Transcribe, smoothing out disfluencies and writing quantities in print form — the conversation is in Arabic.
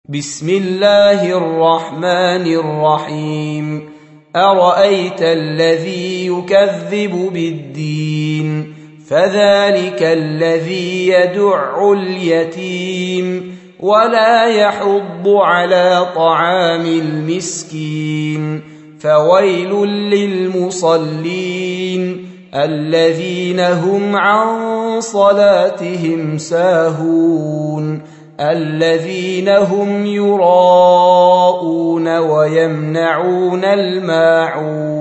بسم الله الرحمن الرحيم أرأيت الذي يكذب بالدين فذلك الذي يدع اليتيم ولا يحض على طعام المسكين فويل للمصلين الذين هم عن صلاتهم ساهون الذين هم يراءون ويمنعون الماعون